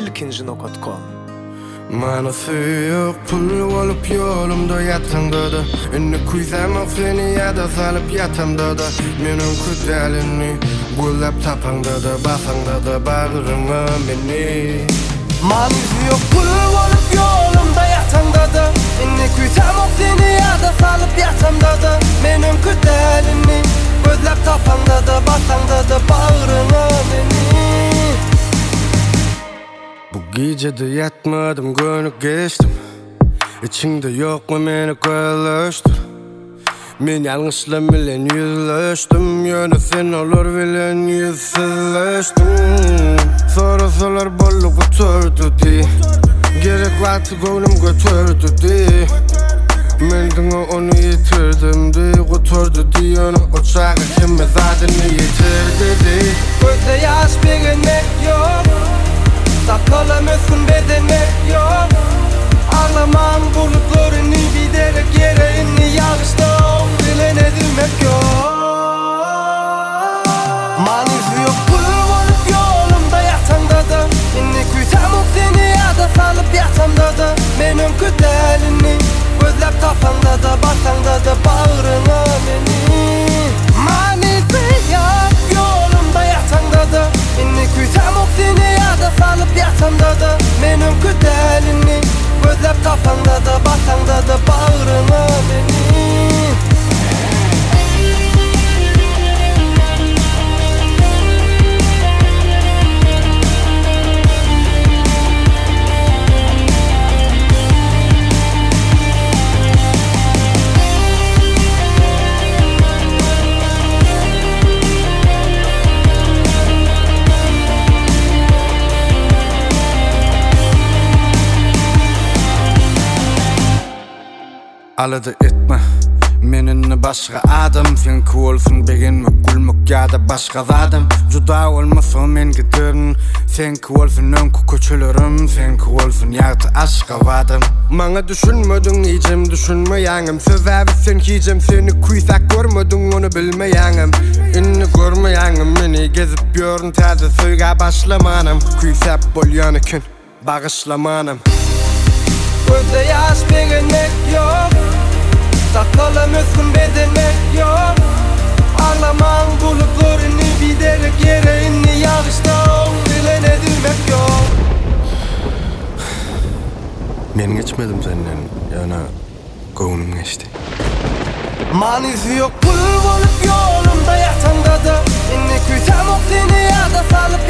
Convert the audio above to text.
ilkinci.com. Manası yok pul olup yolumda yatanda da Inni kuysam seni yada salıp yatamda da Menin kudelini bullap tapanda da Basanda da bağırma beni. Manası yok pul olup yolumda yatanda da Inni kuysam seni yada salıp yatamda da Menin kudelini bullap tapanda da Basanda da bağırma beni. Bu gece de yatmadım, gönül geçtim. İçinde yok mu beni koyulaştır. Men yanlışla bilen yüzleştim. Yönü sen olur bilen yüzsüzleştim. Sorular bolup oturdu di. Gerek vakti gönlüm götürdü di. Mendine onu yitirdim di. Götürdü di onu uçağa kime zaten yitirdi di. Gözde yaş beğenmek yok. Sakala meskin bedenek yok. Ağlaman bulutlarını bilerek yereğini yağışta bile ne demek yok. Manisi yok pul olup yolumda yatanda da İnni kuysam seni yada salıp yatamda da Menin kütelini gözlep tapanda da Basanda da bağrına beni. Manisi yok yolumda yatanda da İnni kuysam seni yada salıp yatamda da Menin kütelini gözlep tapanda da Basanda da bağrına beni. Alıdı etme meninle başka adam. Sen olsun beginme gülmek ya da başka zadım. Juda olmasa men giderin. Sen olsun önkü köçülürüm. Sen olsun yartı aşka vadım. Bana düşünmedin iyicem düşünmeyanım. Sebebi sen hicem seni kuysak görmedin onu bilmeyanım. İnni görmeyanım beni gezip görün taze söyle başlamanım. Kuysap bolyanı kün bağışlamanım. Gözde yaş beğenmek yok. Sakala meskin bedenek yok. Ağlaman bulutlarını bilerek yereğini yağışta bile ne demek yok. Ben geçmedim senden yana, gönlüm geçti. Manisi yok pul olup yolumda yatanda da İnni kuysam seni yada salıp